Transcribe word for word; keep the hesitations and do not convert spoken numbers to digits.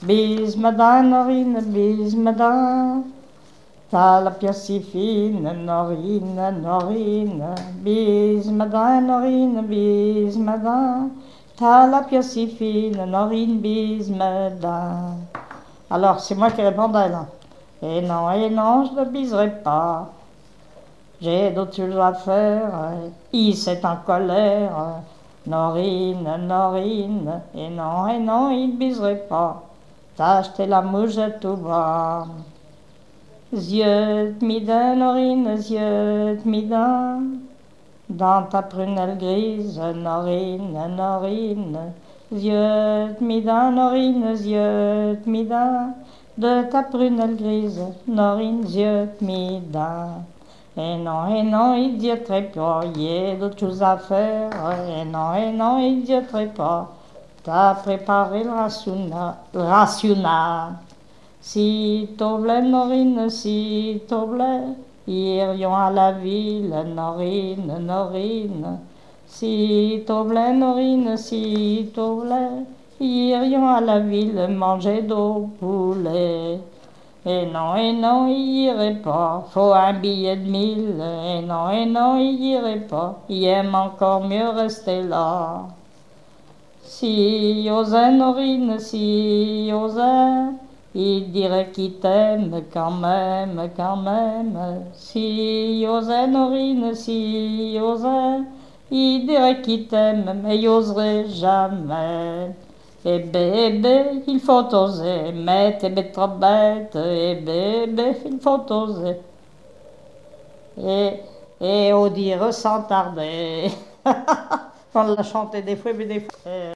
Bismadin, Norine, bismadin. T'as la pierre si fine, Norine, Norine. Bismadin, Norine, bismadin. T'as la pierre si fine, Norine, bismadin. Alors, c'est moi qui répondais là. Et non, et non, je ne biserai pas. J'ai d'autres choses à faire. Il s'est en colère. Norine, Norine. Et non, et non, il ne biserait pas. T'as acheté la mougette tout bas. Zieux midin, Norine, zieux midin. Dans ta prunelle grise, Norine, Norine. Zieux midin, Norine, zieux midin. De ta prunelle grise, Norine, zieux midin. Et non, et non, il dirait pas, il y a d'autres choses à faire. Et non, et non, il dirait pas. T'as préparé le rationnat, le rationnat. Si t'en voulais, Norine, si t'en voulais, irions à la ville, Norine, Norine. Si t'en voulais, Norine, si t'en voulais, irions à la ville manger d'eau poulet. Et non, et non, il irait pas, faut un billet de mille. Et non, et non, il irait pas, il aime encore mieux rester là. Si osait, Norine, si osait, il dirait qu'il t'aime quand même, quand même. Si osait, Norine, si osait, il dirait qu'il t'aime, mais il oserait jamais. Eh bébé, il faut oser, mais t'es bête trop bête. Eh bébé, il faut oser. Et, et au dire sans tarder. On l'a chanté des fois, mais des fois.